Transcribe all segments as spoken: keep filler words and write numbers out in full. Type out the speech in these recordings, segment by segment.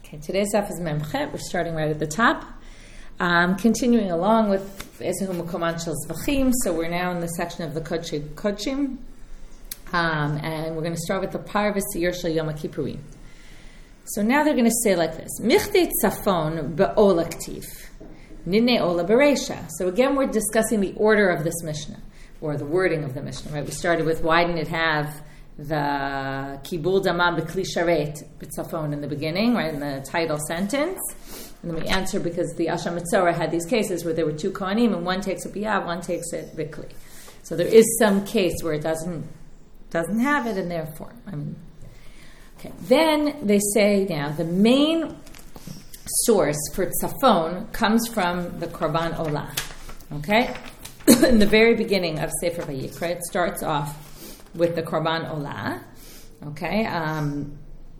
Okay, today's daf is Memchet. We're starting right at the top. Um, continuing along with Ezehu Mukoman Shel Zvachim, so we're now in the section of the Kodshei Kodshim, um, and we're going to start with the Parvus Yir Shel Yom Kippurim. So now they're going to say like this: Michtei Tzafon be'ola ktiv, Ninei ola bereisha. So again, we're discussing the order of this Mishnah, or the wording of the Mishnah. Right? We started with why didn't it have the Kibul Damam B'Kli Sharet B'Tzafon in the beginning, right, in the title sentence. And then we answer because the Asham Mitzorah had these cases where there were two Kohanim and one takes it B'Yav, one takes it B'Kli. So there is some case where it doesn't doesn't have it, and therefore, I mean, okay. Then they say now the main source for Tzafon comes from the Korban Olah. Okay, in the very beginning of Sefer Vayikra, it starts off with the Korban Olah. Okay, um,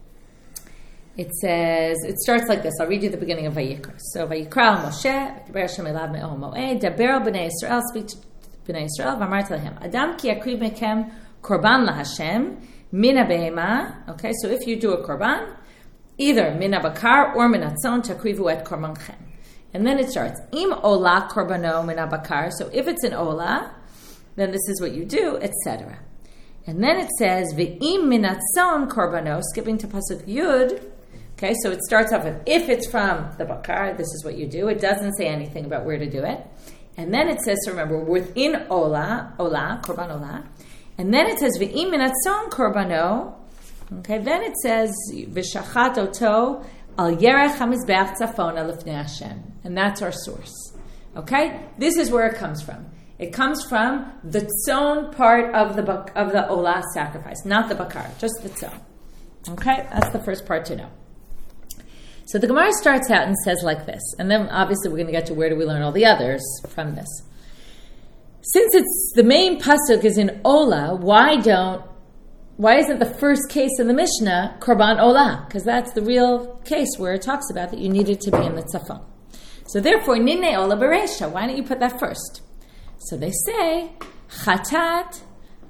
it says, it starts like this. I'll read you the beginning of Vayikra. So, Vayikra Moshe, Daber Hashem elav me'ol mo'ed, Daber b'nei Yisrael, speak to b'nei Yisrael, v'amart lehem, Adam ki yakriv mekem Korban laHashem, mina be'ema. Okay, so if you do a Korban, either mina bakar or mina tzon, takrivu et korbanchem. And then it starts, Im Olah Korbano mina bakar. So if it's an Olah, then this is what you do, et cetera. And then it says, Ve'im minatzon korbano, skipping to Pasuk Yud. Okay, so it starts off with, if it's from the Bakar, this is what you do. It doesn't say anything about where to do it. And then it says, so remember, within Olah, Olah, Korban Olah. And then it says, Ve'im minatzon korbano. Okay, then it says, V'shachat oto al yerech hamizbeach tzafona lifnei Hashem. And that's our source. Okay, this is where it comes from. It comes from the tzon part of the of the olah sacrifice, not the bakar, just the tzon. Okay, that's the first part to know. So the Gemara starts out and says like this, and then obviously we're going to get to where do we learn all the others from this. Since it's the main pasuk is in olah, why don't why isn't the first case in the Mishnah korban olah? Because that's the real case where it talks about that you needed to be in the tzafon. So therefore, ninei olah bereisha. Why don't you put that first? So they say, Chatat,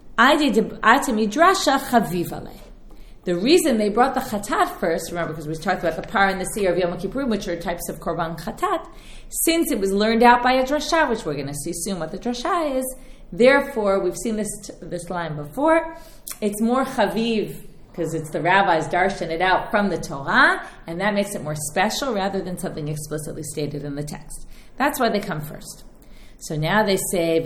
midrasha chavivale. The reason they brought the Chatat first, remember, because we talked about the Par and the Seer of Yom Kippurim, which are types of Korban Chatat, since it was learned out by a drasha, which we're going to see soon what the drasha is, therefore, we've seen this this line before, it's more chaviv, because it's the rabbis darshan it out from the Torah, and that makes it more special rather than something explicitly stated in the text. That's why they come first. So now they say,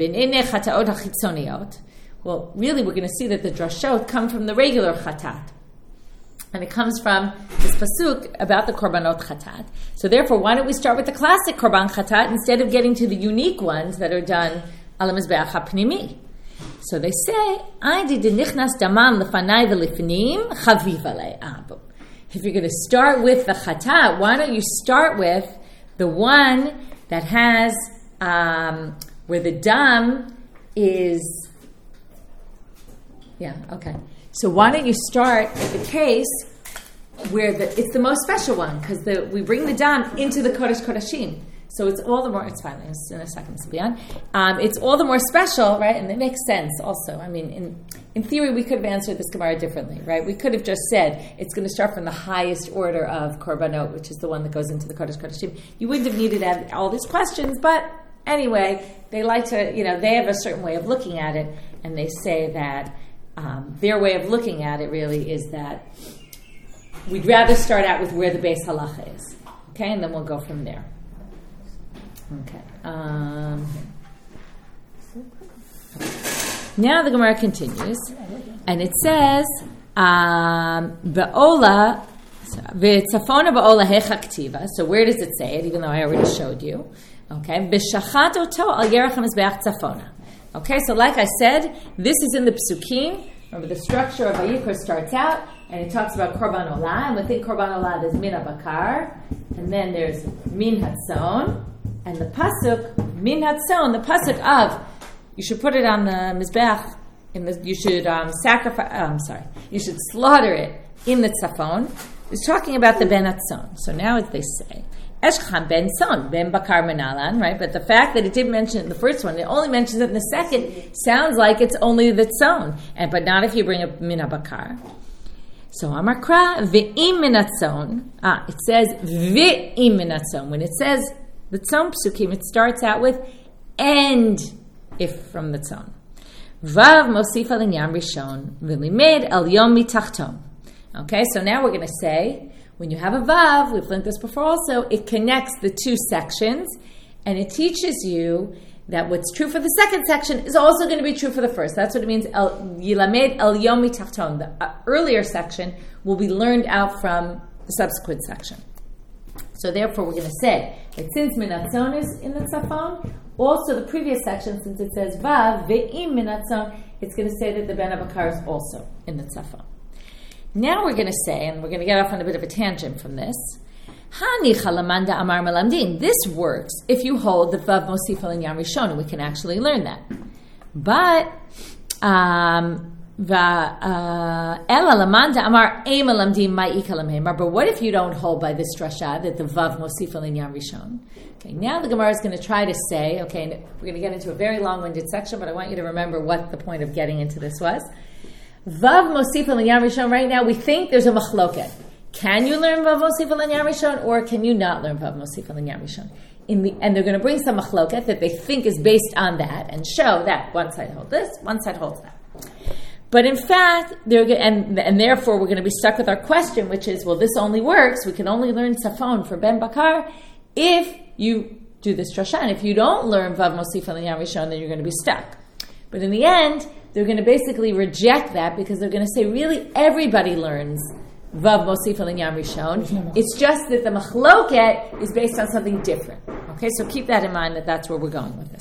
well, really we're going to see that the drashot come from the regular chatat. And it comes from this pasuk about the korbanot chatat. So therefore, why don't we start with the classic korban chatat instead of getting to the unique ones that are done al mizbeach hapnimi? So they say, if you're going to start with the chatat, why don't you start with the one that has Um, where the dam is, yeah, okay. So why don't you start with the case where the, it's the most special one, because we bring the dam into the Kodesh Kodashim. So it's all the more, it's fine, it's in a second, um, it's all the more special, right? And it makes sense also. I mean, in, in theory, we could have answered this Gemara differently, right? We could have just said, it's going to start from the highest order of Korbanot, which is the one that goes into the Kodesh Kodashim. You wouldn't have needed to have all these questions, but anyway, they like to, you know, they have a certain way of looking at it, and they say that um, their way of looking at it really is that we'd rather start out with where the base halacha is, okay, and then we'll go from there. Okay. Um, now the Gemara continues, and it says, "Be'ola v'tzafona be'ola hecha ktiva." So where does it say it? Even though I already showed you. Okay, b'shachat oto al yerech hamizbeach tzafona. Okay, so like I said, this is in the psukim. Remember, the structure of Vayikra starts out, and it talks about korban olah, and within korban olah there's min habakar, and then there's min hatzon, and the pasuk min hatzon, the pasuk of you should put it on the mizbeach, in the you should um, sacrifice. Oh, I'm sorry, you should slaughter it in the tzafon. It's talking about the ben hatzon. So now, as they say. Eshchan ben son, ben bakar menalan, right? But the fact that it didn't mention it in the first one, it only mentions it in the second, sounds like it's only the tzon, and but not if you bring a mina bakar. So Amarkra ve'im minatzon. Ah, it says ve'im minatzon. When it says the tzon psukim, it starts out with and if from the tzon. Vav mosif al inyan rishon v'limed al yom mitachton. Okay, so now we're going to say when you have a vav, we've learned this before also, it connects the two sections and it teaches you that what's true for the second section is also going to be true for the first. That's what it means. El, Yilamed el yom mitachton. The uh, earlier section will be learned out from the subsequent section. So therefore, we're going to say that since minatzon is in the tzafon, also the previous section, since it says vav ve'im minatzon, it's going to say that the ben abakar is also in the tzafon. Now we're going to say, and we're going to get off on a bit of a tangent from this. This works if you hold the Vav Mosif al Inyan Rishon, and we can actually learn that. But um, but what if you don't hold by this drasha that the Vav Mosif al Inyan Rishon? Okay, now the Gemara is going to try to say, okay, we're going to get into a very long-winded section, but I want you to remember what the point of getting into this was. Vav Mosif al Inyan Rishon, right now we think there's a machloket. Can you learn Vav Mosif al Inyan Rishon, or can you not learn Vav Mosif al Inyan Rishon? In the, and they're going to bring some machloket that they think is based on that, and show that one side holds this, one side holds that. But in fact, they're and and therefore we're going to be stuck with our question, which is, well, this only works. We can only learn Safon for Ben Bakar if you do this drasha. And if you don't learn Vav Mosif al Inyan Rishon, then you're going to be stuck. But in the end, they're going to basically reject that because they're going to say, really, everybody learns Vav Mosif al Inyan Rishon. It's just that the machloket is based on something different. Okay, so keep that in mind that that's where we're going with this.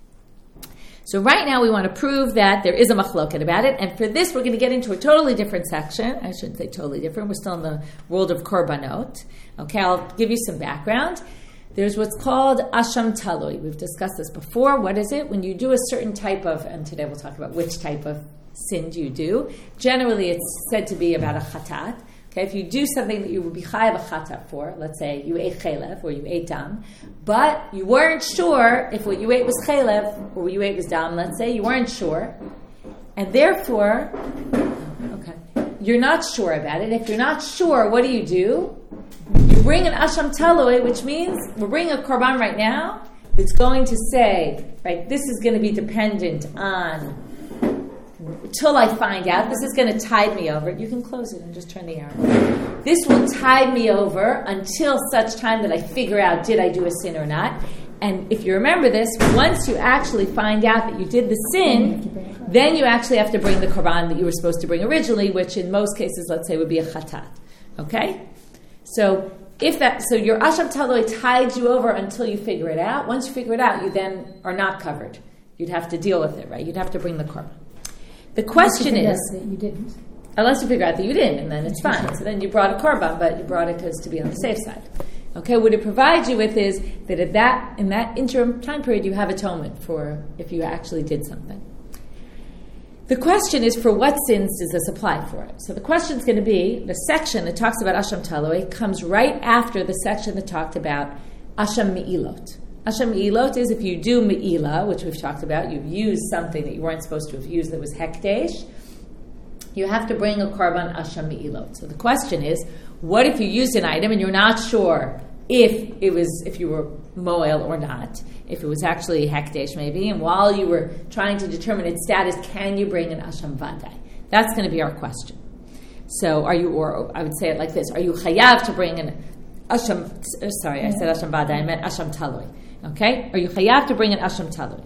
So right now we want to prove that there is a machloket about it, and for this we're going to get into a totally different section. I shouldn't say totally different. We're still in the world of korbanot. Okay, I'll give you some background. There's what's called asham taloi. We've discussed this before. What is it? When you do a certain type of, and today we'll talk about which type of sin do you do. Generally it's said to be about a chatat. Okay, if you do something that you would be chayav a chatat for, let's say you ate chaylev or you ate dam, but you weren't sure if what you ate was chaylev or what you ate was dam, let's say, you weren't sure, and therefore, okay, you're not sure about it. If you're not sure, what do you do? You bring an asham taloi, which means we're bringing a korban right now. It's going to say, right, this is going to be dependent on till I find out. This is going to tide me over. You can close it and just turn the arrow. This will tide me over until such time that I figure out, did I do a sin or not? And if you remember this, once you actually find out that you did the sin, then you actually have to bring the korban that you were supposed to bring originally, which in most cases, let's say, would be a chatat. Okay? So if that, so your asham taloi tides you over until you figure it out. Once you figure it out, you then are not covered. You'd have to deal with it, right? You'd have to bring the korban. The question is, that you didn't. Unless you figure out that you didn't, and then it's fine. So then you brought a korban, but you brought it because to be on the safe side. Okay, what it provides you with is that at that in that interim time period, you have atonement for if you actually did something. The question is, for what sins does this apply for? So the question is going to be, the section that talks about asham taloi comes right after the section that talked about asham me'ilot. Asham me'ilot is if you do me'ila, which we've talked about, you've used something that you weren't supposed to have used that was hekdesh, you have to bring a korban asham me'ilot. So the question is, what if you used an item and you're not sure if it was, if you were moel or not, if it was actually hekdesh maybe, and while you were trying to determine its status, can you bring an asham vadai? That's going to be our question. So are you, or I would say it like this, are you chayav to bring an asham, sorry, I said asham vadai, I meant asham taloi. Okay? Are you chayav to bring an asham taloi?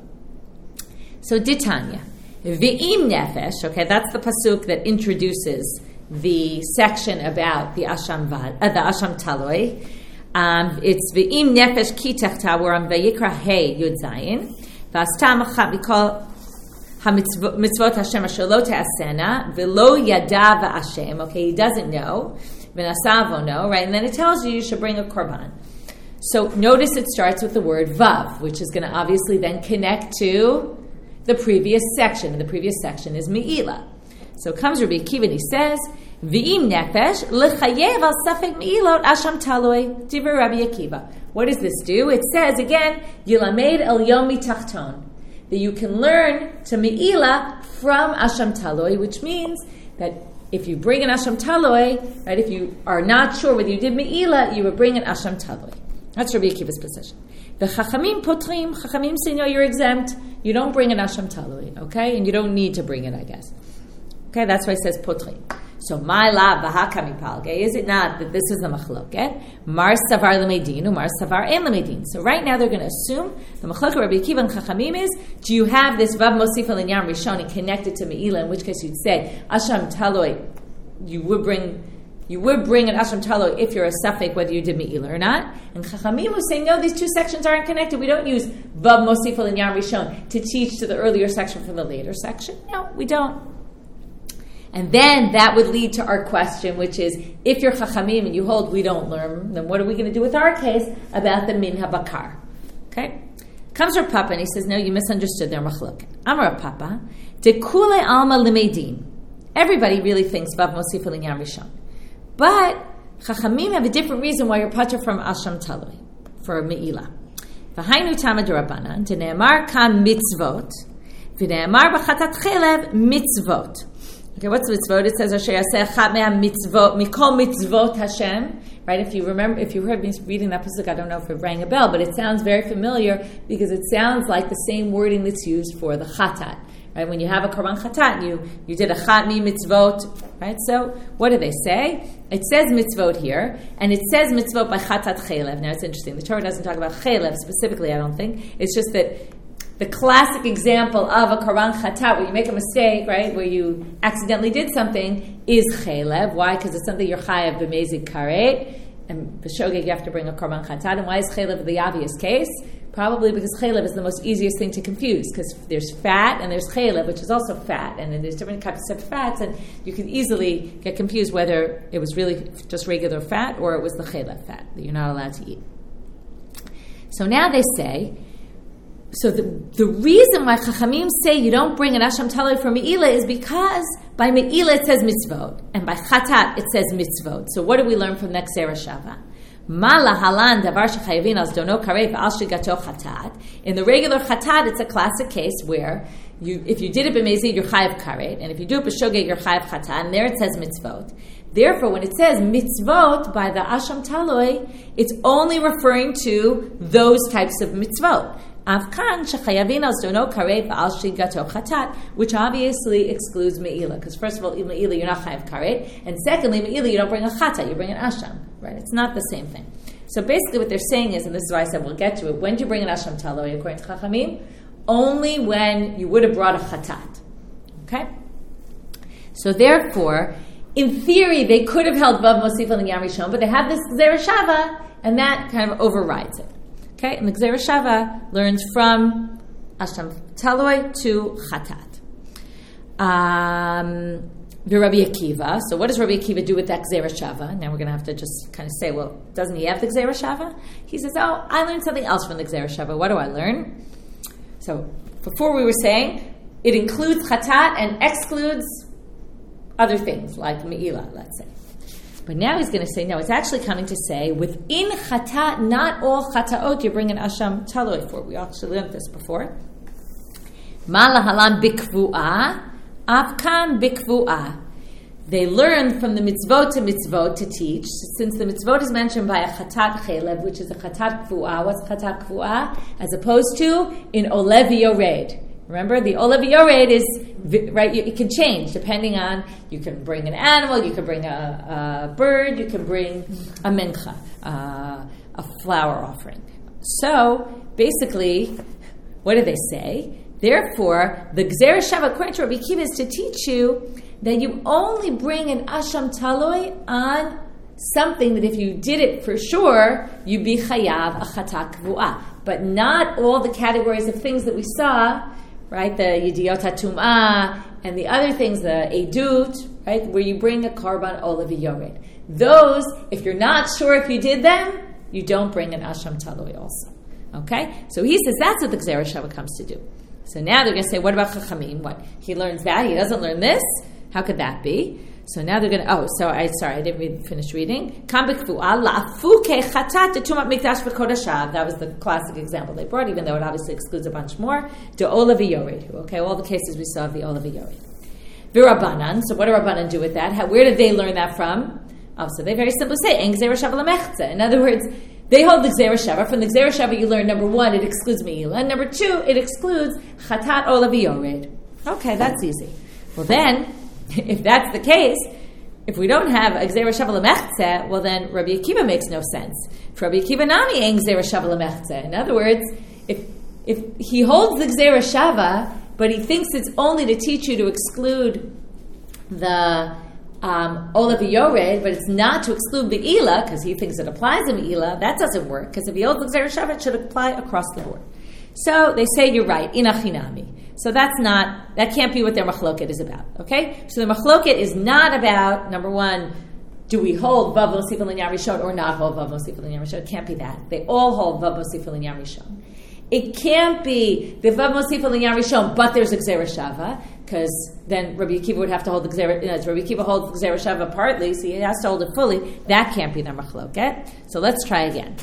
So ditanya, ve'im nefesh, okay, that's the pasuk that introduces the section about the asham vad, uh, the asham taloi. Um, it's ve'im nefesh ki techta, we're on Vayikra Hey Yud Zayin. V'astam achat mikol ha-mitzvot Hashem asher lo te'asena, ve'lo yada v'ashem, okay, he doesn't know, v'nasavo no, right? And then it tells you you should bring a korban. So notice it starts with the word vav, which is going to obviously then connect to the previous section. And the previous section is me'ila. So comes Rabbi Akiva and he says, V'im nefesh l'chayev al safek me'ilot asham taloi divrei Rabbi Akiva. What does this do? It says again, Yilamed el yom mitachton, that you can learn to me'ila from asham taloi, which means that if you bring an asham taloi, right, if you are not sure whether you did me'ila, you would bring an asham taloi. That's Rabbi Akiva's position. The chachamim potrim, chachamim say, no, you're exempt. You don't bring an asham taloi, okay? And you don't need to bring it, I guess. Okay, that's why it says potrim. So, my la v'hakami palge, is it not that this is the machloket? Mar savar lemedin, or mar savar en lemedin. So right now they're going to assume the machloket Rabbi Akiva and chachamim is, do you have this vav mosif al inyan rishon and connected to me'ila, in which case you'd say, asham taloi, you would bring... You would bring an asham taloi if you're a suffix whether you did me'ila or not. And chachamim was saying, no, these two sections aren't connected. We don't use vav mosif al inyan rishon to teach to the earlier section from the later section. No, we don't. And then that would lead to our question, which is, if you're chachamim and you hold we don't learn, then what are we going to do with our case about the min habakar? Okay? Comes Rav Papa and he says, no, you misunderstood their machlok. Amar Rav Papa, de kule alma limeidim. Everybody really thinks vav mosif al inyan rishon. But chachamim have a different reason why you're patur from asham taloi, for me'ila. V'hainu tamad rabbanan, dene'amar kan mitzvot, v'ne'amar b'chatat chelev mitzvot. Okay, what's mitzvot? It says, Asher yaseh chat me'ha mitzvot, mikol mitzvot Hashem. Right, if you remember, if you heard me reading that pasuk, I don't know if it rang a bell, but it sounds very familiar because it sounds like the same wording that's used for the chatat. Right, when you have a korban chatat, you you did a chat mi mitzvot. Right, so what do they say? It says mitzvot here, and it says mitzvot by chatat chelev. Now it's interesting. The Torah doesn't talk about chelev specifically. I don't think it's just that the classic example of a korban chatat where you make a mistake, right, where you accidentally did something, is chelev. Why? Because it's something you're chayav b'mezid karet, and b'shogeg you have to bring a korban chatat. And why is chelev the obvious case? Probably because chelev is the most easiest thing to confuse, because there's fat and there's chelev, which is also fat, and then there's different types of fats, and you can easily get confused whether it was really just regular fat or it was the chelev fat that you're not allowed to eat. So now they say, so the, the reason why chachamim say you don't bring an asham taloi for me'ila is because by me'ila it says mitzvot, and by chatat it says mitzvot. So what do we learn from the Gzera Shava? In the regular chatat, it's a classic case where you, if you did it b'mezid, you're chayav karet, and if you do it b'shogeg, you're chayav chatat, and there it says mitzvot. Therefore, when it says mitzvot by the asham taloi, it's only referring to those types of mitzvot. Which obviously excludes me'ila, because first of all, me'ila you're not chayav karet, and secondly, me'ila you don't bring a chata, you bring an asham. Right? It's not the same thing. So basically, what they're saying is, and this is why I said we'll get to it. When do you bring an asham taloi according to chachamim? Only when you would have brought a chatat. Okay. So therefore, in theory, they could have held vav mosif al inyan rishon, but they have this Gzera Shava, and that kind of overrides it. Okay, and the Gzera Shava learns from asham taloi to chatat. Um, the Rabbi Akiva. So what does Rabbi Akiva do with that Gzera Shava? Now we're going to have to just kind of say, well, doesn't he have the Gzera Shava? He says, oh, I learned something else from the Gzera Shava. What do I learn? So before we were saying it includes chatat and excludes other things like me'ila, let's say. But now he's going to say, no, it's actually coming to say, within chatat, not all chataot you bring an asham taloi for. We actually learned this before. Ma lahalan bikvu'ah, afkan bikvu'ah. They learn from the mitzvot to mitzvot to teach, since the mitzvot is mentioned by a chatat chelev, which is a chatat kvu'ah. What's chatat kvu'ah? As opposed to in olev yored. Remember, the olev yored is, right, it can change depending on, you can bring an animal, you can bring a, a bird, you can bring a mincha, uh, a flower offering. So, basically, what do they say? Therefore, the Gzera Shava, according to Rabbi Akiva, is to teach you that you only bring an asham taloi on something that if you did it for sure, you'd be chayav a chatat kvu'ah. But not all the categories of things that we saw, right, the yediyot hatum'ah, and the other things, the edut, right, where you bring a korban olav yored. Those, if you're not sure if you did them, you don't bring an asham taloi also. Okay? So he says that's what the Gzera Shava comes to do. So now they're going to say, what about chachamim? What? He learns that, he doesn't learn this? How could that be? So now they're going to, oh, so I, sorry, I didn't read, finish reading. That was the classic example they brought, even though it obviously excludes a bunch more. De olav yored. Okay, all the cases we saw of the olav yored. V'Rabbanan. So what do Rabbanan do with that? How, where did they learn that from? Oh, so they very simply say, En Gzeira Shava L'Mechza. In other words, they hold the Gzeira Shava. From the Gzeira Shava you learn, number one, it excludes Me'ila. And number two, it excludes Chatat Ola V'Yored. Okay, that's easy. Well then, if that's the case, if we don't have a Gzeira Shava L'Mechza, well then Rabbi Akiva makes no sense. For Rabbi Akiva Nami, En Gzeira Shava L'Mechza. In other words, if if he holds the Gzeira Shava, but he thinks it's only to teach you to exclude the Um, Ola V'Yored, but it's not to exclude Be'ila, because he thinks it applies in Be'ila, that doesn't work, because if he holds the Gzeira Shava, it should apply across the board. So they say, you're right, Inachinami. So that's not, that can't be what their machloket is about, okay? So the machloket is not about, number one, do we hold Vav Mosif L'Inyan Rishon or not hold Vav Mosif L'Inyan Rishon? It can't be that. They all hold Vav Mosif L'Inyan Rishon. It can't be the Vav Mosif L'Inyan Rishon, but there's a Gzeira Shava, because then Rabbi Akiva would have to hold the Gzeira, you know, Rabbi Akiva holds the Gzeira Shava partly, so he has to hold it fully. That can't be their machloket. So let's try again.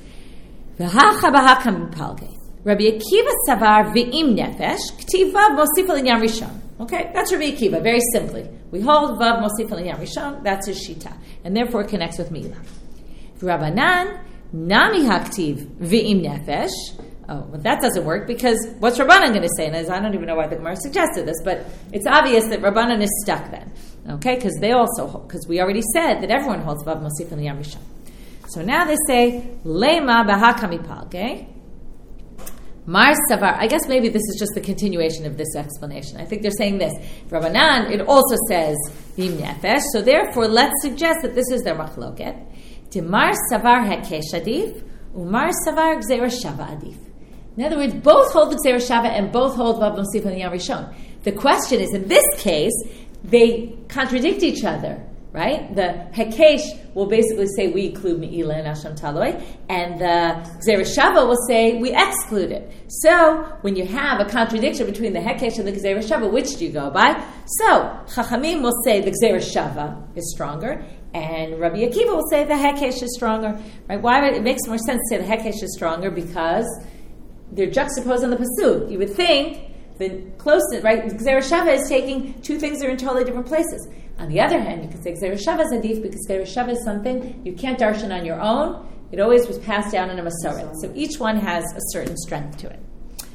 Rabbi Akiva savar v'im nefesh k'tiv vav mosif l'inyan rishon. Okay, that's Rabbi Akiva, very simply. We hold vav mosif l'inyan rishon, that's his shita, and therefore it connects with Mila. Rabbanan nami haktiv v'im nefesh. Oh, well, that doesn't work, because what's Rabbanan going to say? And I don't even know why the Gemara suggested this, but it's obvious that Rabbanan is stuck then. Okay, because they also hold, because we already said that everyone holds vav mosif l'inyan rishon. So now they say lema b'hakamipalge. Mar Savar, I guess maybe this is just the continuation of this explanation. I think they're saying this. Rabbanan, it also says V'im Nefesh, so therefore let's suggest that this is their machloket. Mar Savar Hekesh Adif, Umar Savar Gzeira Shava Adif. In other words, both hold the Gzeira Shava and both hold Vav Mosif L'Inyan Rishon. The question is, in this case, they contradict each other. Right? The Hekesh will basically say we include Me'ila and Asham Taloi, and the Gzeira Shava will say we exclude it. So, when you have a contradiction between the Hekesh and the Gzeira Shava, which do you go by? So, Chachamim will say the Gzeira Shava is stronger, and Rabbi Akiva will say the Hekesh is stronger. Right? Why would, it makes more sense to say the Hekesh is stronger, because they're juxtaposed on the Pasuk. You would think the closeness, right? Gzeira Shava is taking two things that are in totally different places. On the other hand, you can say Gzeira Shava is adif, because Gzeira Shava is something you can't darshan on your own. It always was passed down in a masoret. So each one has a certain strength to it.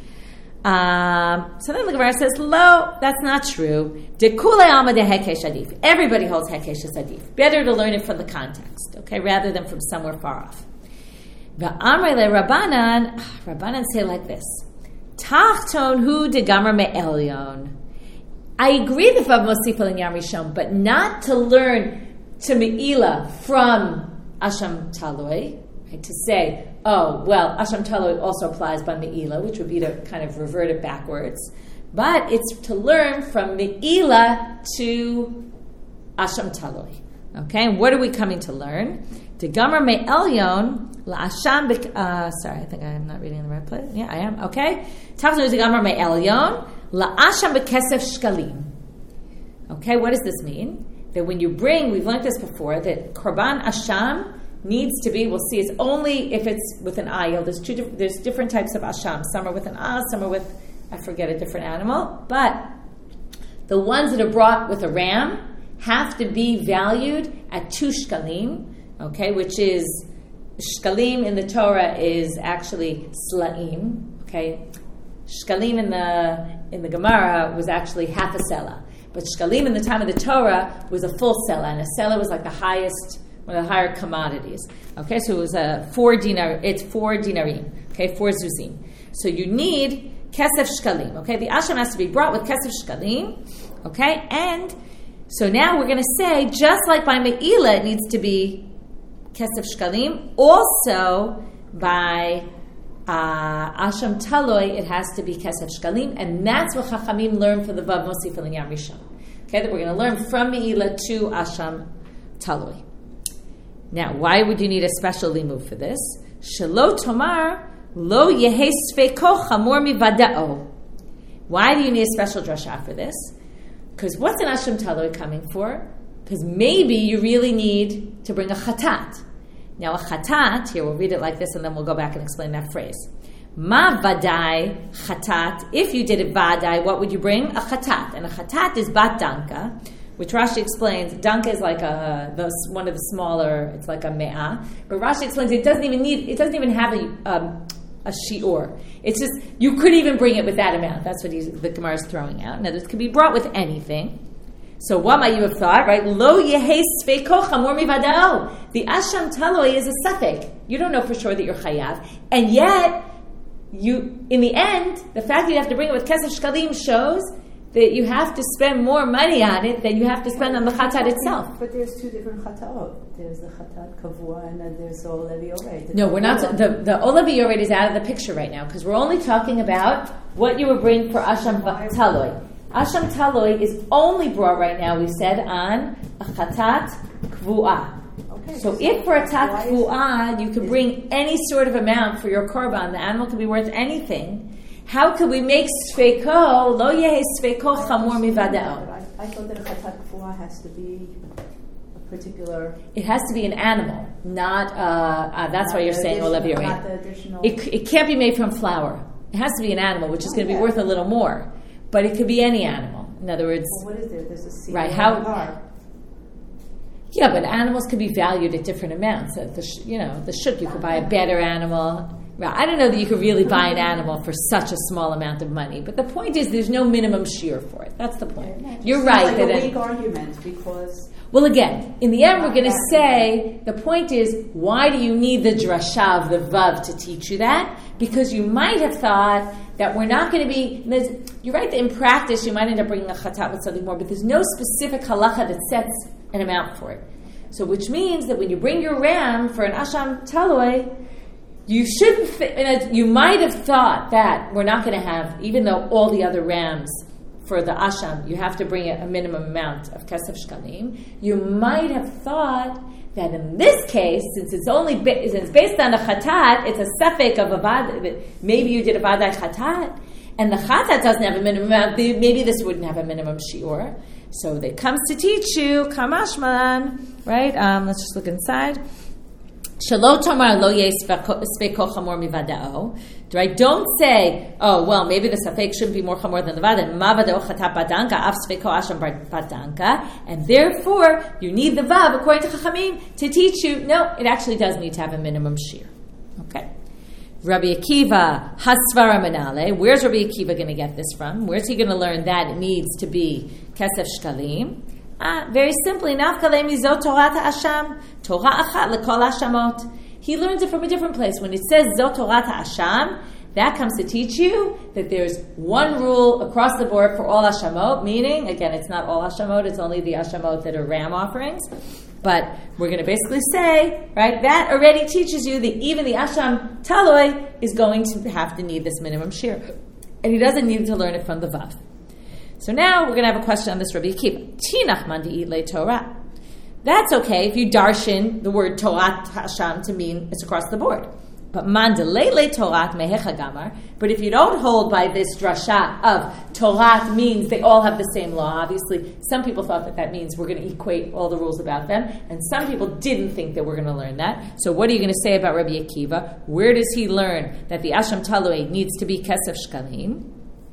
Um, so then the Gemara says, "Lo, that's not true. Dekule alma de hekesh adif. Everybody holds hekesh as adif. Better to learn it from the context, okay, rather than from somewhere far off." Va'amrei le Rabbanan, Rabbanan say like this: Tachton hu de gamer me'elyon. I agree with Vav Mosif L'Inyan Rishon, but not to learn to Me'ila from Asham Taloi, right? To say, oh, well, Asham Taloi also applies by Me'ila, which would be to kind of revert it backwards. But it's to learn from Me'ila to Asham Taloi. Okay, and what are we coming to learn? To Gamer Me'elyon, La'asham, uh, sorry, I think I'm not reading in the right place. Yeah, I am. Okay. Tachnu to Gamer Me'elyon, La'asham b'kesef shkalim. Okay, what does this mean? That when you bring, we've learned this before, that korban asham needs to be, we'll see, it's only if it's with an ayil. There's two, there's different types of asham. Some are with an ah, some are with, I forget, a different animal. But the ones that are brought with a ram have to be valued at two shkalim, okay, which is, shkalim in the Torah is actually slaim, okay. Shkalim in the in the Gemara was actually half a selah, but shkalim in the time of the Torah was a full selah, and a selah was like the highest, one of the higher commodities. Okay, so it was a four dinar. It's four dinarim. Okay, four zuzim. So you need kesef shkalim. Okay, the asham has to be brought with kesef shkalim. Okay, and so now we're going to say, just like by me'ila, it needs to be kesef shkalim. Also by Uh, Asham Taloi, it has to be Kesef Shkalim, and that's what Chachamim learned for the Vav Mosif L'Inyan Rishon. Okay, that we're going to learn from Me'ila to Asham Taloi. Now, why would you need a special limud for this? Shelo Tomar Lo Yehe Sveiko Chamor Mivada'o. Why do you need a special drasha for this? Because what's an Asham Taloi coming for? Because maybe you really need to bring a chatat. Now a chatat, here we'll read it like this and then we'll go back and explain that phrase. Ma vadai chatat. If you did a vadai, what would you bring? A chatat. And a chatat is bat danka, which Rashi explains. Danka is like a the, one of the smaller. It's like a me'ah. But Rashi explains it doesn't even need. It doesn't even have a um, a shiur. It's just you could even bring it with that amount. That's what he's, the Gemara is throwing out. Now this could be brought with anything. So what might you have thought, right? Lo yehe sveiko chamor mivadao. The asham taloi is a suffix. You don't know for sure that you're chayav, and yet. You, in the end, the fact that you have to bring it with kesef shkalim shows that you have to spend more money on it than you have to spend on the chatat itself. But there's two different chataot. There's the chatat kavua and then there's the olevi ored. No, we're not. The the olevi ored is out of the picture right now because we're only talking about what you would bring for asham taloi. Asham taloi is only brought right now. We said on a chatat kavua. Okay, so, so if for a tat kvu'ah you could bring any sort of amount for your korban, the animal could be worth anything. How could we make sveiko lo yehe sveiko chamor mivadao? I thought that a chatat kvu'ah has to be a particular. It has to be an animal, not. Uh, uh, that's not why you're saying olevi ored. It it can't be made from flour. It has to be an animal, which is oh, going to yeah. be worth a little more. But it could be any animal. In other words, well, what is there? There's a seed right? How? Yeah, but animals could be valued at different amounts. The sh- you know, the shuk, you could buy a better animal. I don't know that you could really buy an animal for such a small amount of money. But the point is, there's no minimum shear for it. That's the point. Yeah, You're right. Like that a weak argument because. Well, again, in the end, we're going to say the point is, why do you need the drasha of the vav to teach you that? Because you might have thought that we're not going to be. You're right that in practice you might end up bringing a chatat with something more, but there's no specific halacha that sets an amount for it. So, which means that when you bring your ram for an asham taloi, you shouldn't. Th- you might have thought that we're not going to have, even though all the other rams for the asham, you have to bring a, a minimum amount of kesef shkalim. You might have thought that in this case, since it's only ba- since it's based on a chatat, it's a suffix of a vad. Maybe you did a vadai chatat, and the chatat doesn't have a minimum amount. Maybe this wouldn't have a minimum shiur. So it comes to teach you, kamashman, right? Um, let's just look inside. Shelo tamar lo yeh sveiko chamor mivadao. Right? Don't say, oh, well, maybe the safek shouldn't be more chamor than the vada. Ma vadao chatat badanka, af sveiko asham badanka. And therefore, you need the vav, according to Chachamim, to teach you, no, it actually does need to have a minimum shear. Okay. Rabbi Akiva, Hasvara Manale. Where's Rabbi Akiva going to get this from? Where's he going to learn that it needs to be kesef shkalim? Ah, very simply, Nafkale mizot Torah Asham, Torah achat lekol Ashamot. He learns it from a different place. When it says Zot Torah Asham, that comes to teach you that there's one rule across the board for all Ashamot, meaning, again, it's not all Ashamot, it's only the Ashamot that are ram offerings. But we're going to basically say, right, that already teaches you that even the Asham Taloi is going to have to need this minimum shear. And he doesn't need to learn it from the Vav. So now we're going to have a question on this Rabbi Akiva. Tinach man di'it le Torah. That's okay if you darshan the word Torah Asham to mean it's across the board. But man delay le Torah mehecha gamar. But if you don't hold by this drasha of Torah means they all have the same law. Obviously, some people thought that that means we're going to equate all the rules about them, and some people didn't think that we're going to learn that. So what are you going to say about Rabbi Akiva? Where does he learn that the Asham Taloi needs to be kesef shkalim?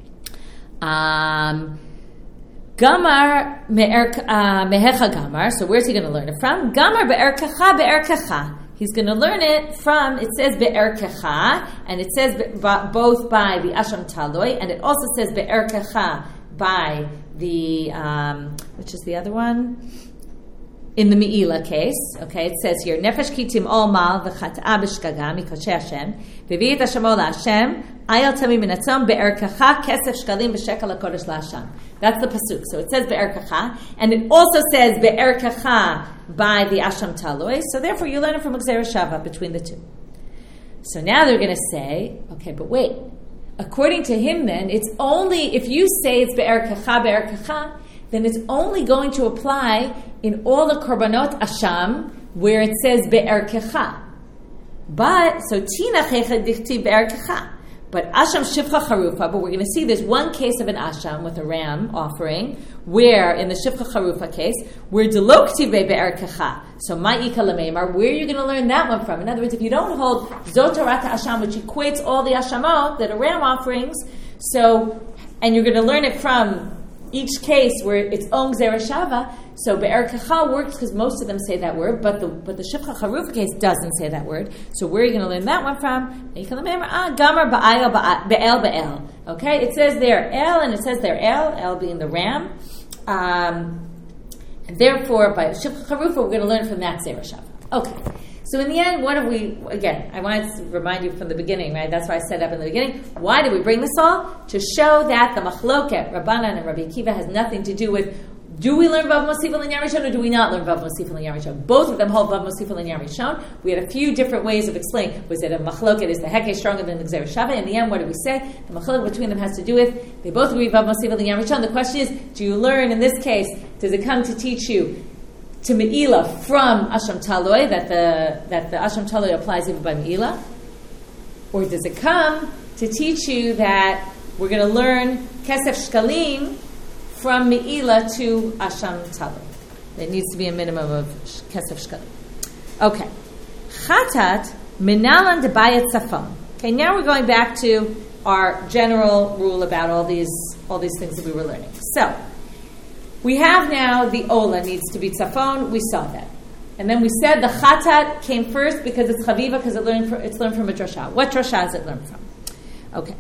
Um, gamar mehecha gamar. So where's he going to learn it from? Gamar be'erkecha be'erkecha. He's going to learn it from, it says be'erkecha, and it says be, both by the Asham Taloi, and it also says be'erkecha by the, um, which is the other one? In the Me'ila case, okay, it says here, Nefesh kitim ol mal v'chat'a b'shkaga mikoshe Hashem, v'vi'it Hashemo la'Hashem, ayal tami minatzom be'erkecha kesef shkalim b'shekel ha'kodesh la'Hashem. That's the pasuk. So it says be'erkecha, and it also says be'erkecha by the Asham Taloi. So therefore, you learn it from Gzeira Shava between the two. So now they're going to say, okay, but wait. According to him, then it's only if you say it's be'erkecha be'erkecha, then it's only going to apply in all the korbanot asham where it says be'erkecha. But so tina checha dichti be'erkecha. But Asham Shivcha Charufa, but we're going to see there's one case of an Asham with a ram offering, where in the Shivcha Charufa case, we're delokti be'er kecha. So ma'ika lameimar, where are you going to learn that one from? In other words, if you don't hold Zotarata Asham, which equates all the Ashamot that are ram offerings, so, and you're going to learn it from each case where it's Ong Zereshava, so Be'er Kecha works because most of them say that word, but the but the Shivcha Charufa case doesn't say that word. So where are you going to learn that one from? Ah, Gamar Ba'ayel Be'el Be'el. Okay, it says there El, and it says there El, El being the ram. Um, and therefore, by Shivcha Charufa, we're going to learn from that Zereshava. Okay. So in the end, what have we, again, I wanted to remind you from the beginning, right? That's why I set up in the beginning. Why did we bring this all? To show that the Machloket, Rabbanan and Rabbi Akiva, has nothing to do with, do we learn Vav Mosifel and Yam Rishon, or do we not learn Vav Mosifel and Yam Rishon? Both of them hold Vav Mosifel and Yam Rishon. We had a few different ways of explaining. Was it a Machloket, is the Heke stronger than the Gzer Shava? In the end, what did we say? The Machloket between them has to do with, they both agree Vav Mosifel and Yam Rishon. The question is, do you learn, in this case, does it come to teach you to Me'ila from Asham Taloi, that the that the Asham Taloi applies even by Me'ila? Or does it come to teach you that we're going to learn Kesef Shkalim from Me'ila to Asham Taloi? There needs to be a minimum of Kesef Shkalim. Okay. Chatat Minalan Debayat Safon. Okay, now we're going back to our general rule about all these all these things that we were learning. So, we have now the Ola needs to be Tzafon. We saw that. And then we said the Chatat came first because it's Chaviva, because it learned from, it's learned from a drasha. What drasha is it learned from? Okay.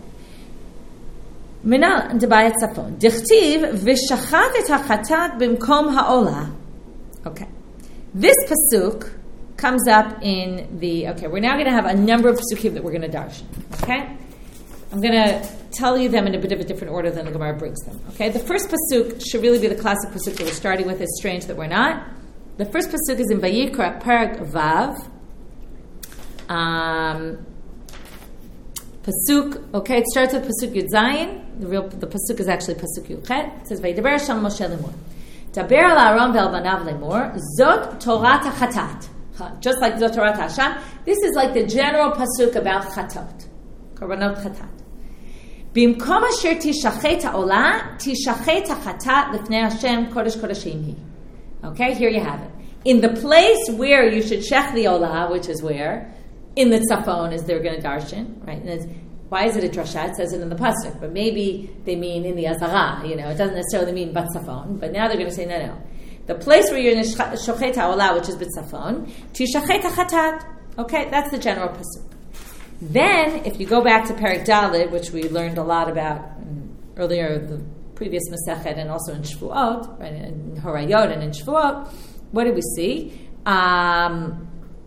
Minal Debayat Tzafon. Dichtiv v'shachat et ha-Chatat b'mkom ha'ola. Okay. This pasuk comes up in the, okay, we're now going to have a number of pasukim that we're going to darshan. Okay? I'm going to tell you them in a bit of a different order than the Gemara brings them. Okay, the first pasuk should really be the classic pasuk that we're starting with. It's strange that we're not. The first pasuk is in Vayikra Parak Vav. Um, pasuk. Okay, it starts with pasuk Yud Zayin. The real the pasuk is actually pasuk Yud Chet. It says Vayidaber Hashem Moshe lemor. Daber al Aaron ve'al banav lemor. Zot Torat HaChatat. Just like Zot Torat Hashem. This is like the general pasuk about Chatot. Korbanot Chatat. Bimkom asher tishachet ha'olah, tishachet ha'chatat lifnei Hashem kodesh kodeshim hi. Okay, here you have it. In the place where you should shech the olah, which is where? In the tzafon, as they're going to darshan, right? And why is it a drasha? It says it in the pasuk, but maybe they mean in the azara, you know, it doesn't necessarily mean bat tzafon, but now they're going to say, no, no. The place where you're in shochet ha'olah, which is bat tzafon, tishachet ha'chatat. Okay, that's the general pasuk. Then, if you go back to Perek Dalet, which we learned a lot about earlier, the previous Masechet, and also in Shvuot, right, in Horayot and in Shvuot, what did we see? Um,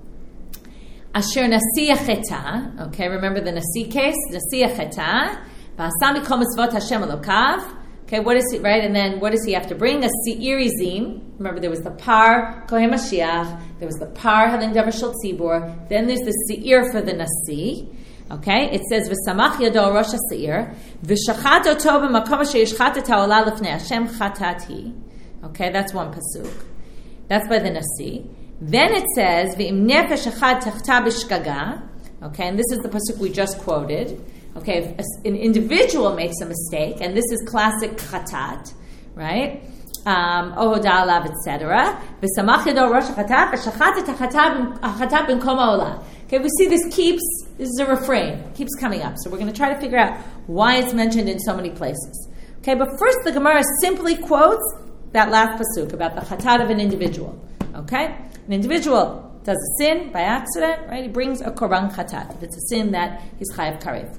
Asher Nasi Cheta. Okay, remember the Nasi case? Nasi Cheta. V'asami kol mitzvot Hashem Elokav. Okay, what is he, right? And then what does he have to bring? A Se'ir Izim. Remember, there was the Par Kohen Mashiach. There was the Par Halin Davar Shel Tzibor. Then there's the Se'ir for the Nasi. Okay, it says V'samach Yado Rosh HaSe'ir V'shachat Oto B'makom Asher Yishchat Et HaOlah Lifnei Hashem Chatat Hi. Okay, that's one pasuk. That's by the Nasi. Then it says V'im Nefesh Echad Techta B'Shgaga. Okay, and this is the pasuk we just quoted. Okay, if an individual makes a mistake, and this is classic chatat, right? Ohoda alav, et cetera. V'samach yado rosh chatat, v'shachat et chatat b'mkom ha'olah. Okay, we see this keeps, this is a refrain, keeps coming up. So we're going to try to figure out why it's mentioned in so many places. Okay, but first the Gemara simply quotes that last pasuk about the chatat of an individual. Okay, an individual does a sin by accident, right? He brings a korban chatat. If it's a sin that he's chayav karei for.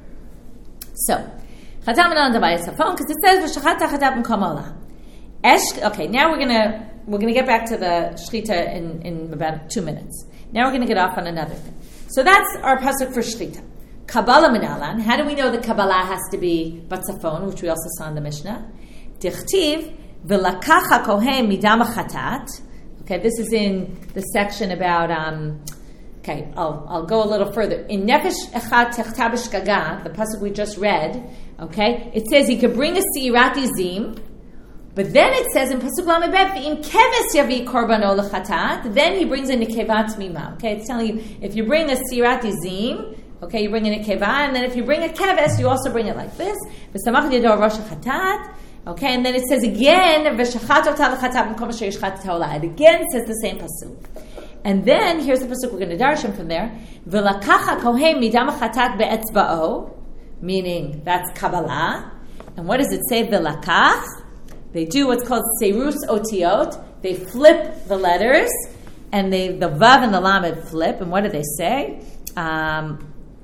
So, chatat minan dabayis hafon, because it says v'shachat chatat b'mkom ha'olah. Okay, now we're gonna we're gonna get back to the shchita in, in about two minutes. Now we're gonna get off on another thing. So that's our pasuk for shchita. Kabbalah minalan. How do we know that Kabbalah has to be batzafon, which we also saw in the Mishnah? Dichtiv v'lakach hakohen midam chatat. Okay, this is in the section about. Um, Okay, I'll, I'll go a little further. In Nefesh Echad Techta B'Shgaga, the pasuk we just read, okay, it says he could bring a Seirat Izim, but then it says in pasuk Lamed Bet, in Keves Yavi Korbano L'Chatat, then he brings in Nekevat Mima. Okay, it's telling you if you bring a Seirat Izim, Okay, you bring in a keva, and then if you bring a keves, you also bring it like this. V'samach yado rosh chatat. Okay, and then it says again, v'shachat otah l'chatat b'mkom asher yishchat ha'olah. It again says the same pasuk. And then here's the pasuk we're going to darshan from there. V'lakacha kohen midam chatat be'etzba'o, meaning that's Kabbalah. And what does it say? V'lakach. They do what's called serus otiot. They flip the letters, and they the vav and the lamed flip. And what do they say? Um,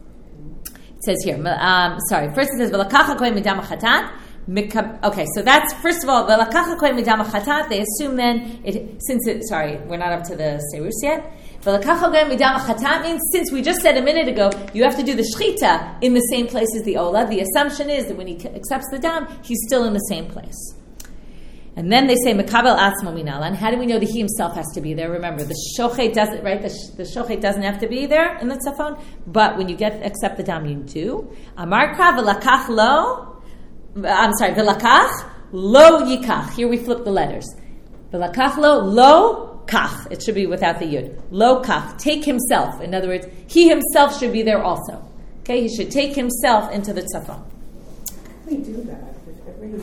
it says here. Um, sorry. First it says v'lakacha kohen midam chatat. Okay, so that's first of all the lakacha kohen midam chatat. They assume then it since it sorry we're not up to the serus yet. The lakacha kohen midam chatat means since we just said a minute ago you have to do the shechita in the same place as the olah. The assumption is that when he accepts the dam, he's still in the same place. And then they say mekabel atzmo minala. And how do we know that he himself has to be there? Remember, the shochet doesn't right. The, the shochet doesn't have to be there in the tzafon, but when you get accept the dam, you do. Amar kra v'lakach lo. I'm sorry, v'lakach lo yikach. Here we flip the letters. V'lakach lo lo kach. It should be without the yud. Lo kach. Take himself. In other words, he himself should be there also. Okay, he should take himself into the tzafon. How do we do that? If every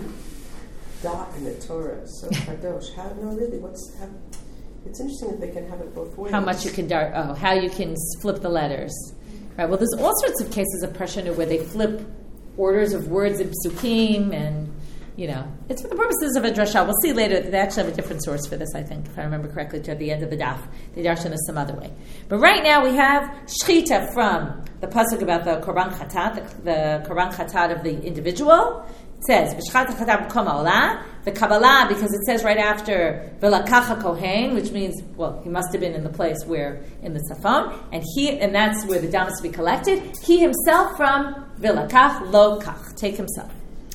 dot in the Torah is so kadosh, how no really? What's how, it's interesting that they can have it both ways. How much you can dart? Oh, how you can flip the letters? Right. Well, there's all sorts of cases of Parsha where they flip orders of words in psukim, and you know, it's for the purposes of a drasha. We'll see later that they actually have a different source for this, I think, if I remember correctly, to the end of the daf. They darshan this some other way. But right now we have shechita from the pasuk about the korban chatat, the, the korban chatat of the individual. It says v'shchat chatat b'kom ha'olah. The Kabbalah, because it says right after v'lakacha kohen, which means, well, he must have been in the place where in the tzafon, and he, and that's where the dam is to be collected. He himself from v'lakach lo kach, take himself.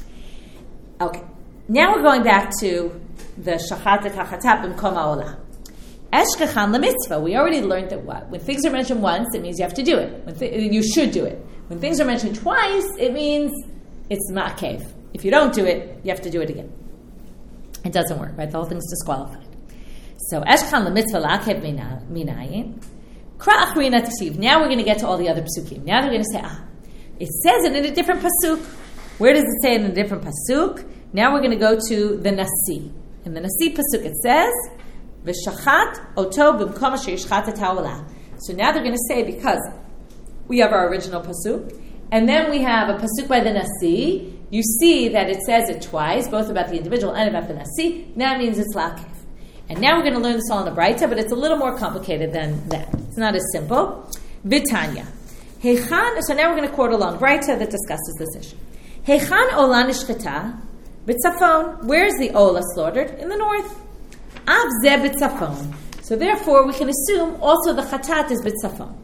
Okay, now we're going back to the shachat chatat b'mkom ha'olah. Eshkechan lemitzvah. We already learned that what when things are mentioned once, it means you have to do it. When th- you should do it. When things are mentioned twice, it means it's ma'akev. If you don't do it, you have to do it again. It doesn't work, right? The whole thing's disqualified. So, Eshchan l'mitzvah la'akev minayin. Kra achrina t'ksiv. Now we're going to get to all the other psukim. Now they're going to say, ah, it says it in a different pasuk. Where does it say it in a different pasuk? Now we're going to go to the Nasi. In the Nasi pasuk it says, v'shachat oto b'mkom asher yishchat et ha'olah. So now they're going to say, because we have our original pasuk, and then we have a pasuk by the Nasi. You see that it says it twice, both about the individual and about the Nasi. That means it's la'akev. And now we're going to learn this all in the Braita, but it's a little more complicated than that. It's not as simple. Vitanya. Heichan, so now we're going to quote along Braita that discusses this issue. Heichan olah nishcheta b'tzafon. Where is the olah slaughtered? In the north. Av zeh b'tzafon. So therefore we can assume also the chatat is b'tzafon.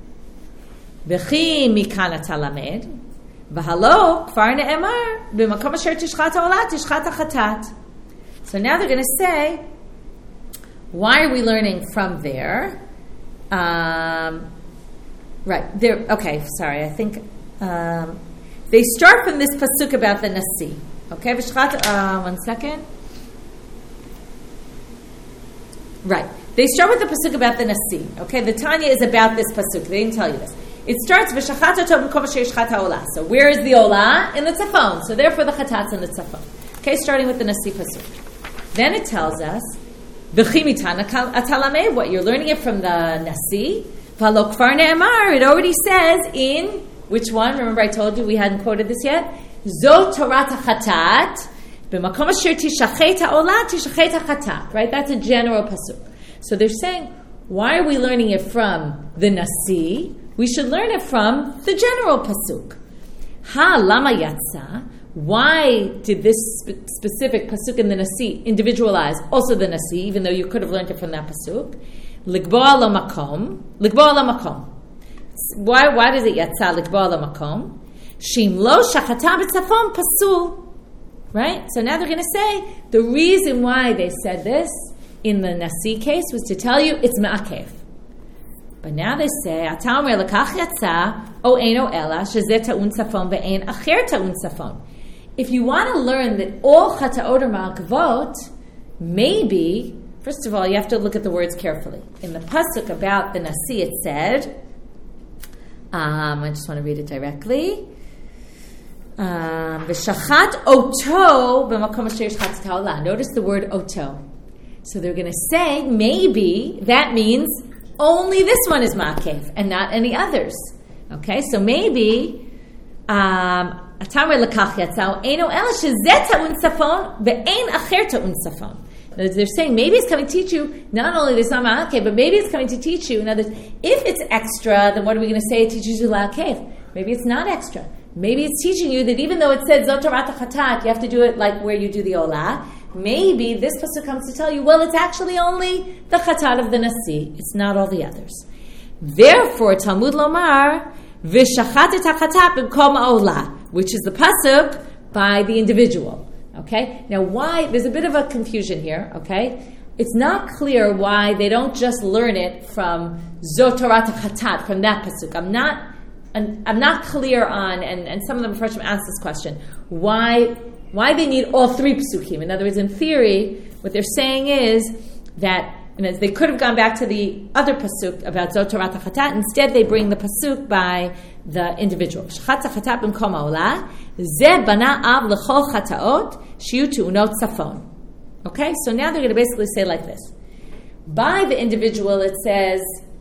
V'chi mikan ata lamed. V'halo kfar ne'emar b'makom asher tishchat ha'olah tishchat ha'chatat. So now they're going to say, why are we learning from there? Um, right there. Okay, sorry. I think um, they start from this pasuk about the Nasi. Okay, v'shchat. Uh, one second. Right. They start with the pasuk about the Nasi. Okay, the Tanya is about this pasuk. They didn't tell you this. It starts v'shachat oto b'mkom asher yishchat ha'olah. So where is the olah? In the tzafon. So therefore the chatat's in the tzafon. Okay, starting with the Nasi pasuk. Then it tells us v'chi mitana atalameh. What you're learning it from the Nasi. V'halo kfar ne'emar. It already says in which one? Remember I told you we hadn't quoted this yet. Zot Torah chatat b'makom asher tishachet ha'olah tishachet ha'chatat. Right. That's a general pasuk. So they're saying, why are we learning it from the Nasi? We should learn it from the general pasuk. Ha lama yatsa. Why did this sp- specific pasuk in the Nasi individualize also the Nasi, even though you could have learned it from that pasuk? Likboa lo makom. Likboa lo makom. Why? Why does it yatsa likboa lo makom? Shim lo shachata b'tzafon pasul. Right. So now they're going to say the reason why they said this in the Nasi case was to tell you it's ma'akev. But now they say, "Ata omer lekach yatsa o eino ela shezeh ta'un tzafon ve'ein acher ta'un tzafon." If you want to learn that all chataot are ma'akavot, maybe first of all you have to look at the words carefully. In the pasuk about the Nasi, it said, Um, I just want to read it directly. V'shachat oto b'makom asher yishchat ha'olah. Notice the word oto. So they're going to say, maybe that means only this one is ma'akev and not any others. Okay, so maybe atamre lekach yatzau eino ela shezeh ta'un safon ve'ein acher ta'un safon. They're saying maybe it's coming to teach you not only this not ma'akev, but maybe it's coming to teach you. In other words, if it's extra, then what are we going to say? It teaches you la'akev. Maybe it's not extra. Maybe it's teaching you that even though it said Zot Torat HaChatat, you have to do it like where you do the Olah. Maybe this pasuk comes to tell you, well, it's actually only the Chatat of the Nasi. It's not all the others. Therefore, Talmud Lomar, V'shachat et HaChatat b'mkom ha'olah, which is the pasuk by the individual. Okay? Now, why? There's a bit of a confusion here. Okay? It's not clear why they don't just learn it from Zot Torat HaChatat, from that pasuk. I'm not And I'm not clear on, and, and some of them first asked this question, why why they need all three psukim. In other words, in theory, what they're saying is that you know, they could have gone back to the other pasuk about Zot Torat HaChatat. Instead, they bring the pasuk by the individual. Shachat HaChatat b'mkom ha'olah, zeh bana av l'chol chataot, shiyu tu'unot safon. Okay, so now they're going to basically say like this. By the individual, it says,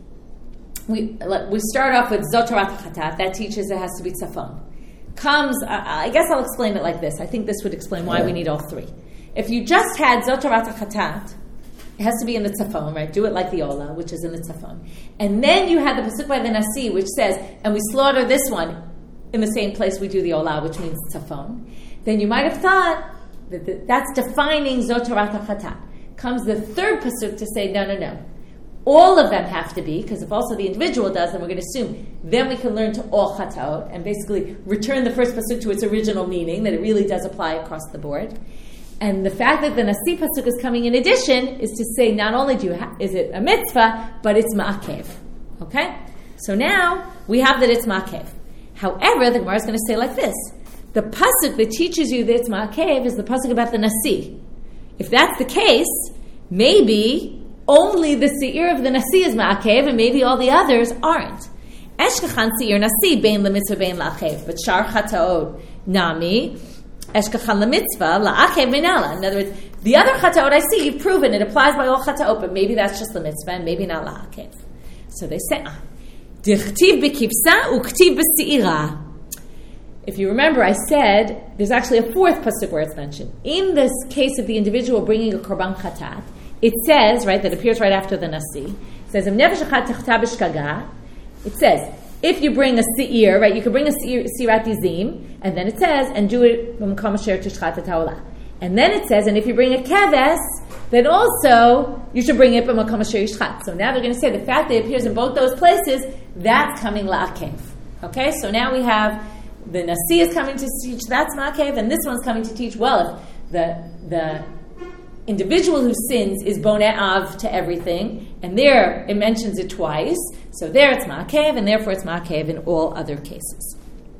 We we start off with Zot Torat HaChatat. That teaches it has to be tzafon. Comes, I, I guess I'll explain it like this. I think this would explain why we need all three. If you just had Zot Torat HaChatat, it has to be in the tzafon, right? Do it like the Olah, which is in the tzafon. And then you had the pasuk by the Nasi, which says, and we slaughter this one in the same place we do the Olah, which means tzafon. Then you might have thought that the, that's defining Zot Torat HaChatat. Comes the third pasuk to say, no, no, no. All of them have to be, because if also the individual does, then we're going to assume, then we can learn to all chataot, and basically return the first pasuk to its original meaning, that it really does apply across the board. And the fact that the Nasi pasuk is coming in addition is to say, not only do you ha- is it a mitzvah, but it's ma'akev. Okay? So now, we have that it's ma'akev. However, the Gemara is going to say like this. The pasuk that teaches you that it's ma'akev is the pasuk about the Nasi. If that's the case, maybe only the seir of the Nasi is ma'akev, and maybe all the others aren't. Eshkachan seir Nasi bein lemitzvah bein la'akev, but shar chataot nami eshkachan lemitzvah la'akev minala. In other words, the other chataot I see, you've proven it applies by all chataot, but maybe that's just lemitzvah and maybe not la'akev. So they say, ah, dichtiv b'kivsa uktiv b'seira. If you remember, I said there's actually a fourth pasuk where it's mentioned. In this case of the individual bringing a korban chatat, it says, right, that appears right after the Nasi. It says, it says, if you bring a seir, right, you can bring a sirat izim, and then it says, and do it b'makom asher tishchat ha'olah. And then it says, and if you bring a keves, then also you should bring it b'makom asher yishchat. So now they're going to say the fact that it appears in both those places, that's coming la'akev. Okay, so now we have the Nasi is coming to teach that's ma'akev, and this one's coming to teach, well, if the the individual who sins is boneh av to everything, and there it mentions it twice, so there it's ma'akev, and therefore it's ma'akev in all other cases.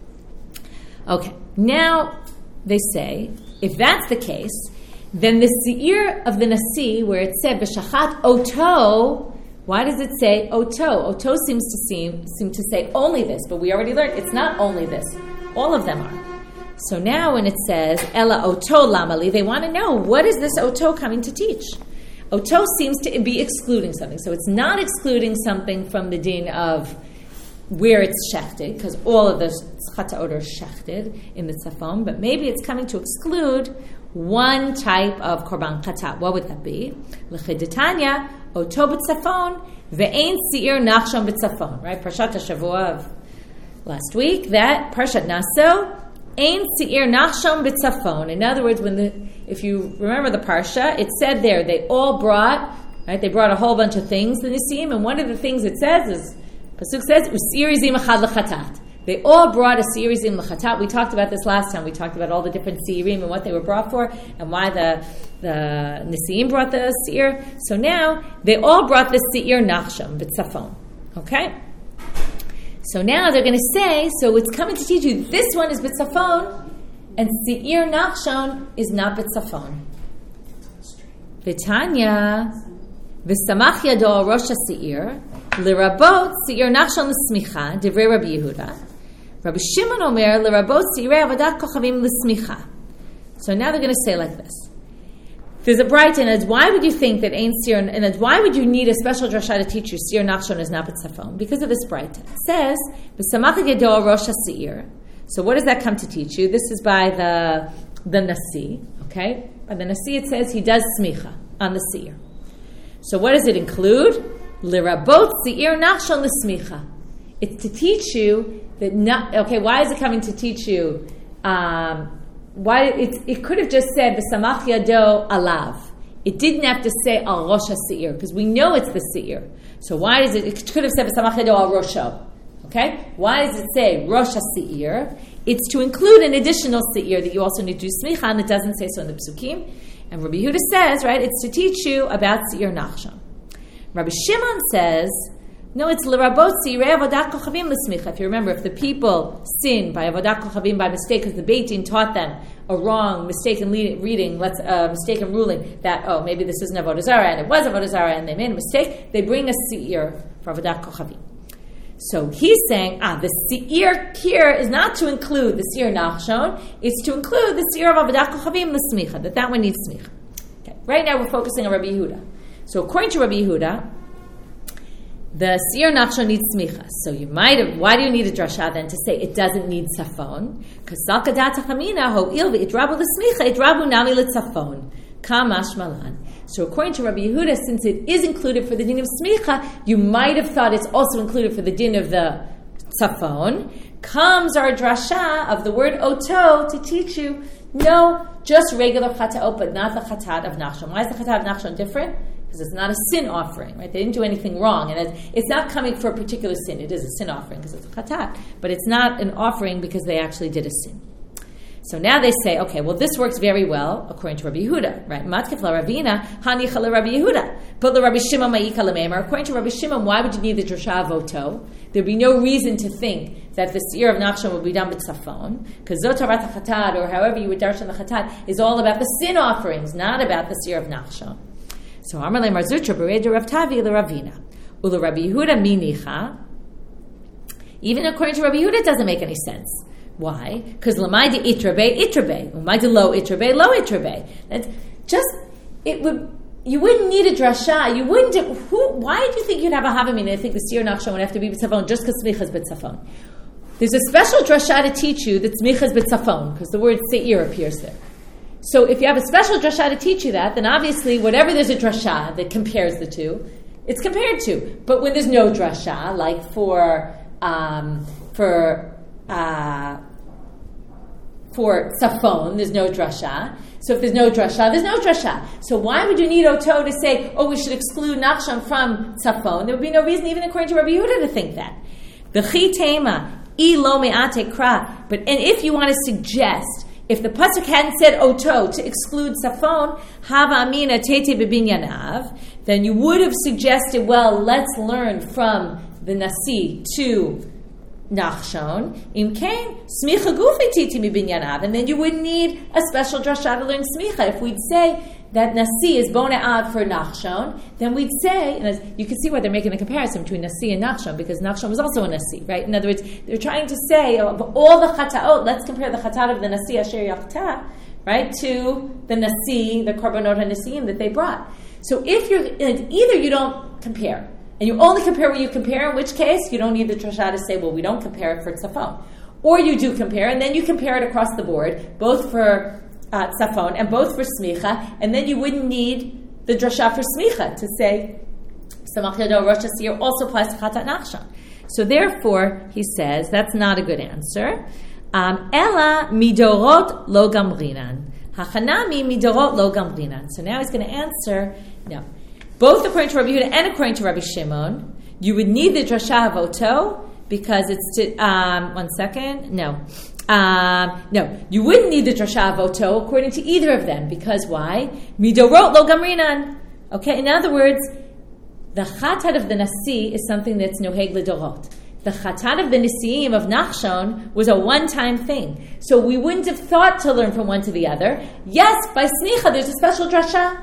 Okay, now they say, if that's the case, then the seir of the Nasi, where it said b'shachat oto, why does it say oto? Oto seems to seem, seem to say only this, but we already learned it's not only this. All of them are. So now when it says, Ella oto lamali, they want to know, what is this oto coming to teach? Oto seems to be excluding something. So it's not excluding something from the din of where it's shechted, because all of the chataot are shechted in the tzafon, but maybe it's coming to exclude one type of korban chatat. What would that be? L'chidetanya, oto b'tzafon, ve'ein seir nachshon b'tzafon. Right? Parshat HaShavua of last week, that Parshat Naso, ein seir nachshon b'tzafon. In other words, when the if you remember the parsha, it said there they all brought, right? They brought a whole bunch of things, the Nisim, and one of the things it says is, pasuk says, u'seir izim echad l'chatat. They all brought a seir izim l'chatat. We talked about this last time. We talked about all the different seirim and what they were brought for, and why the the Nisim brought the seir. So now they all brought the seir nachshon b'tzafon. Okay. So now they're going to say, so it's coming to teach you, this one is b'tzafon, and seir nachshon is not b'tzafon. V'tanya, v'samach yado rosh ha'seir, L'rabot se'ir nachshon l'smicha, divrei Rabbi Yehuda. Rabbi Shimon omer l'rabot se'irei avodat kochavim l'smicha. So now they're going to say like this. There's a bright in it. Why would you think that Ein Seir, and why would you need a special drasha to teach you Seir Nachshon is not B'tzafon? Because of this bright. It says, B'samach Gedol Rosh HaSeir. So what does that come to teach you? This is by the the Nasi, okay? By the Nasi it says he does smicha on the Seir. So what does it include? L'rabot Seir Nachshon l'smicha. It's to teach you that not, okay, why is it coming to teach you um, Why it, it could have just said the samach yado alav. It didn't have to say al rosh ha'seir because we know it's the seir. So why does it? It could have said samach yado al rosho. Okay, why does it say rosh ha'seir? It's to include an additional seir that you also need to do smicha, and it doesn't say so in the psukim. And Rabbi Yehuda says, right, it's to teach you about seir nachshon. Rabbi Shimon says, no, it's l'rabot seirei avodat kochavim l'smicha. If you remember, if the people sin by avodat kochavim by mistake, because the Beit Din taught them a wrong, mistaken reading, let's uh, mistaken ruling that oh maybe this isn't avodah zarah and it was avodah zarah and they made a mistake, they bring a seir for avodat kochavim. So he's saying ah the seir here is not to include the seir nachshon, it's to include the seir of avodat kochavim l'smicha. That that one needs smicha. Okay. Right now we're focusing on Rabbi Yehuda. So according to Rabbi Yehuda, the Seir Nachshon needs smicha. So you might have, why do you need a drasha then to say it doesn't need safon? Because salkadat hachamina ho il v'itrabu l'smicha itrabu nami l'tzafon. Kamash malan. So according to Rabbi Yehuda, since it is included for the din of smicha, you might have thought it's also included for the din of the safon. Comes our drasha of the word oto to teach you, no, just regular chataot, but not the chatat of nachshon. Why is the chatat of nachshon different? Because it's not a sin offering, right? They didn't do anything wrong, and it's, it's not coming for a particular sin. It is a sin offering because it's a chatat, but it's not an offering because they actually did a sin. So now they say, okay, well, this works very well according to Rabbi Yehuda, right? Matkif la Ravina, hanicha la Rabbi Yehuda, but la Rabbi Shimon ma'ika l'meimer. According to Rabbi Shimon, why would you need the drasha of oto? There'd be no reason to think that the seir of nachshon would be done with safon, because zotarat chatat, or however you would darshan the chatat, is all about the sin offerings, not about the seir of nachshon. So Amar le Marzutra Berei de Rav Tavi le Ravina ula Rabbi Yehuda minicha. Even according to Rabbi Yehuda, it doesn't make any sense. Why? Because l'mayde itrabe itrabe, l'mayde lo itrabe lo itrabe. That's just it would. You wouldn't need a drasha. You wouldn't. Who? Why do you think you'd have a havamina? I think the seir nachshon would have to be b'tzafon just because smicha is b'tzafon. There's a special drasha to teach you that smicha is b'tzafon because the word seir appears there. So if you have a special drasha to teach you that, then obviously whatever there's a drasha that compares the two, it's compared to. But when there's no drasha, like for um, for uh, for safon, there's no drasha. So if there's no drasha, there's no drasha. So why would you need oto to say, oh, we should exclude nachshon from safon? There would be no reason, even according to Rabbi Yehuda, to think that. V'chi tema I lo me'ate kra. But and if you want to suggest, if the pasuk hadn't said oto to exclude safon, hava amina tete bebinyanav, then you would have suggested, well, let's learn from the nasi to nachshon. Im kain smicha gufi titi mibinyanav, and then you wouldn't need a special drasha to learn smicha. If we'd say that nasi is bona av for nachshon, then we'd say, and as you can see why they're making the comparison between nasi and nachshon, because nachshon was also a nasi, right? In other words, they're trying to say of all the chataot, let's compare the chatat of the nasi asher yachta, right, to the nasi, the korbanot hanasiim that they brought. So if you're either you don't compare, and you only compare what you compare, in which case you don't need the drasha to say, well, we don't compare it for tzafon, or you do compare, and then you compare it across the board, both for Uh, safon, and both for smicha, and then you wouldn't need the drasha for smicha to say samach yado rosh hasir also applies to chatat nachshon. So therefore, he says that's not a good answer. Um, Ella midorot lo gamrinan, hachanami midorot lo gamrinan. So now he's going to answer no. Both according to Rabbi Yehuda and according to Rabbi Shimon, you would need the drasha of oto because it's to um, one second no. Um, no, you wouldn't need the drasha of oto according to either of them, because why? Midorot lo gamrinan. Okay, in other words, the chatat of the nasi is something that's noheg ledorot. The chatat of the nisiim of nachshon was a one-time thing, so we wouldn't have thought to learn from one to the other. Yes, by smicha there's a special drasha,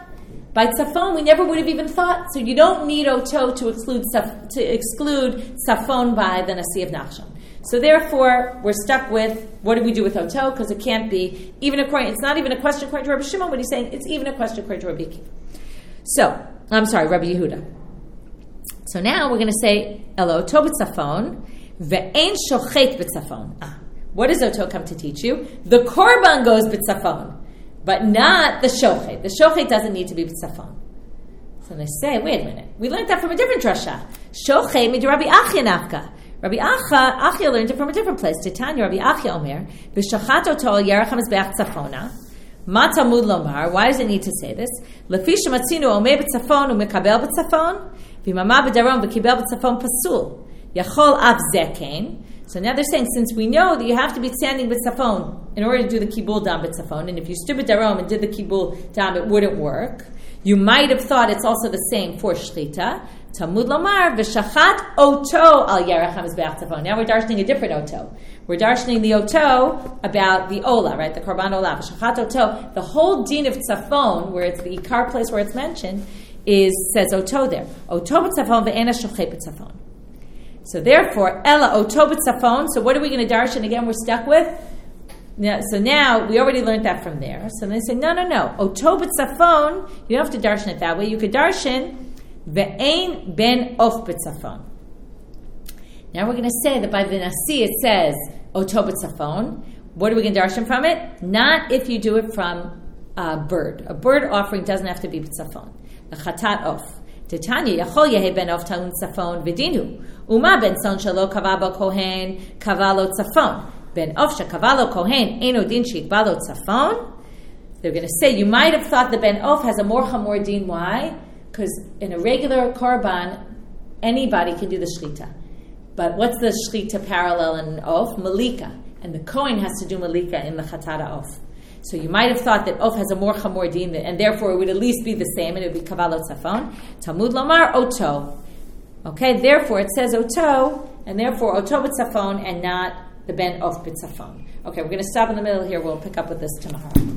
By tzafon, we never would have even thought. So you don't need oto to exclude to exclude tzafon by the Nasi of Nachshon. So therefore, we're stuck with what do we do with oto? Because it can't be even according. It's not even a question according to Rabbi Shimon. What he's saying, it's even a question according to Rabbi Akiva. So I'm sorry, Rabbi Yehuda. So now we're going to say el oto b'tzafon ve'ein shochet b'tzafon. Ah, what does oto come to teach you? The korban goes b'tzafon, but not the shochet. The shochet doesn't need to be b'tzafon. So they say, wait a minute. We learned that from a different drasha. Shochet mid Rabbi Achia nafka. Rabbi Achia, Achia learned it from a different place. Titania, Rabbi Achia Omer, v'shachat oto al yerach hamizbeach tzafona. Ma tamud lomar. Why does it need to say this? Lefi shematzinu omer b'tzafon u'mekabel b'tzafon v'imama b'darom v'kibel b'tzafon pasul. Yachol av zekein. So now they're saying, since we know that you have to be standing b'tzafon in order to do the kibul dam b'tzafon, and if you stood b'darom and did the kibul dam, it wouldn't work. You might have thought it's also the same for shlita. Tamud lomar v'shachat oto al yerach hamizbeach tzafon. Now we're darshaning a different oto. We're darshaning the oto about the ola, right? The korban ola. V'shachat oto. The whole din of tzafon, where it's the ikar place where it's mentioned, is says oto there. Oto b'tzafon ve'ena shochet b'tzafon. So therefore, ella oto b'tzafon. So what are we going to darshan again? We're stuck with. Now, so now we already learned that from there. So they say no, no, no. Oto b'tzafon. You don't have to darshan it that way. You could darshan. Ve'ein ben of b'tzafon. Now we're going to say that by the Nasi it says oto b'tzafon. What are we going to darshan from it? Not if you do it from a bird. A bird offering doesn't have to be b'tzafon. The chatat of. Titania yachol yehe ben of ta'un tzafon v'dinu. Uma ben son shalo kavalo kohen kavalo tzafon. Ben of shekavalo kohen eno din shikvalo tzafon. They're going to say you might have thought the ben of has a more chamor din. Why? Because in a regular korban, anybody can do the shchita. But what's the shchita parallel in of? Malika. And the Kohen has to do malika in the chatara of. So you might have thought that of has a more chamor din, and therefore it would at least be the same, and it would be kavalot tzafon. Tamud lomar oto. Okay, therefore it says oto, and therefore oto b'tzafon, and not the ben of b'tzafon. Okay, we're going to stop in the middle here. We'll pick up with this tomorrow.